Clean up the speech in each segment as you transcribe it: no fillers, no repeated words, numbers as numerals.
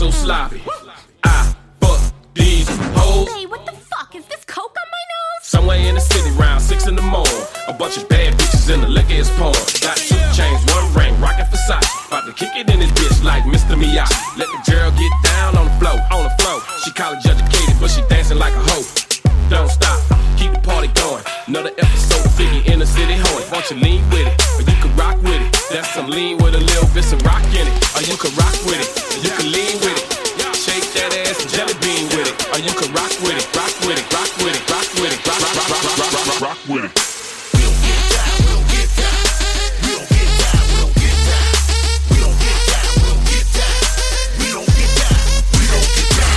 so sloppy. I fuck these hoes. Hey, what the fuck? Is this coke on my nose? Somewhere in the city, round 6 in the morning. A bunch of bad bitches in the liquor is pouring. Got 2 chains, 1 ring, rockin' Versace. About to kick it in this bitch like Mr. Miyagi. Let the girl get down on the floor, on the floor. She college educated, but she dancing like a hoe. Don't stop, keep the party going. Another episode of Figgy in the city horn. Won't you lean with it, or you can rock with it. That's some lean with a little bit of rock in it. Or you can rock with it, or you can lean with it. Shake that ass and jelly bean with it. Or you can rock with it, rock with it, rock with it, rock with it, rock, rock, rock, rock, rock, rock, rock with it. We don't get down, we don't get down. We don't get down, we don't get down. We don't get down, we don't get down. We don't get down, we don't get down.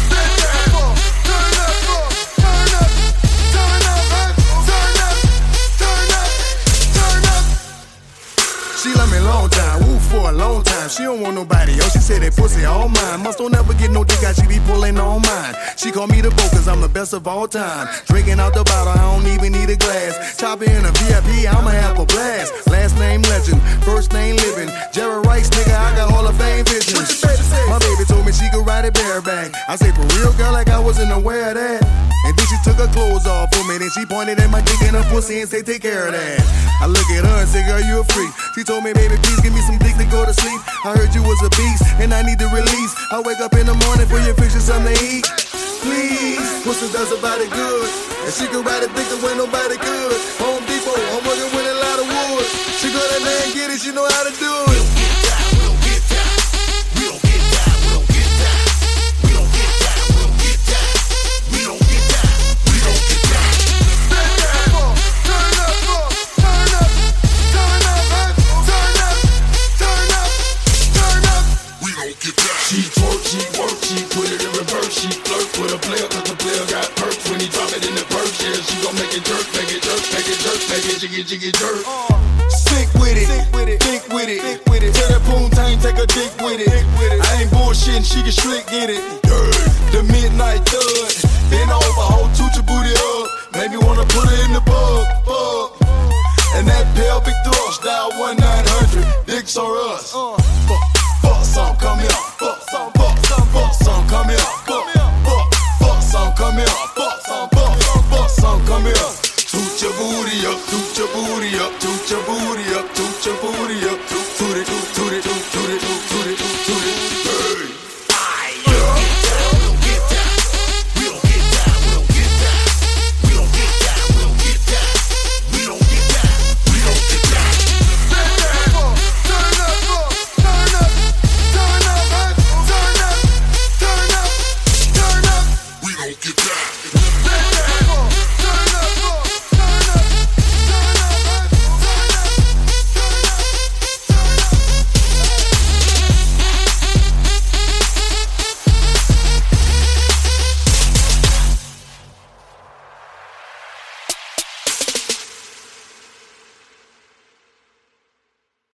Turn up, turn up, turn up, turn up, turn up, turn up. She love me long time, woo for a long time. She don't want nobody else, she said that pussy all mine. Must don't ever get no dick out, she be pulling on mine. She call me the GOAT cause I'm the best of all time. Drinking out the bottle, I don't even need a glass. Chopper in a VIP, I'ma have a blast. Last name legend, first name living. Jerry Rice, nigga, I got Hall of Fame visions. My baby told me she could ride it bareback. I say for real, girl, like I wasn't aware of that. And then she took her clothes off for me. Then she pointed at my dick and her pussy and said, take care of that. I look at her and say, girl, you a freak. She told me, baby, please give me some dick to go to sleep. I heard you was a beast and I need to release. I wake up in the morning for your picture, something to eat. Please, pussy does a body good. And she can ride it thicker when nobody could. Home Depot, I'm working with a lot of wood. She go that man get it, she know how to do it. We don't get down, we don't get down. We don't get down, we don't get down. We don't get down, we don't get down. We don't get down, we don't get down. Turn up, turn up, turn up, turn up, turn up, turn up. We don't get down. She twerk, she work, she put it in reverse. She flirt with a player cause the player got perks. When he drop it in the purse, yeah, she gon' make it jerk, make it jerk, make it jerk, make it jiggy, jiggy, jerk. Sick with it, think with it, think with it, think with it. Tell that poontang, take a dick with it. I ain't bullshitting, she can slick get it. The midnight thud.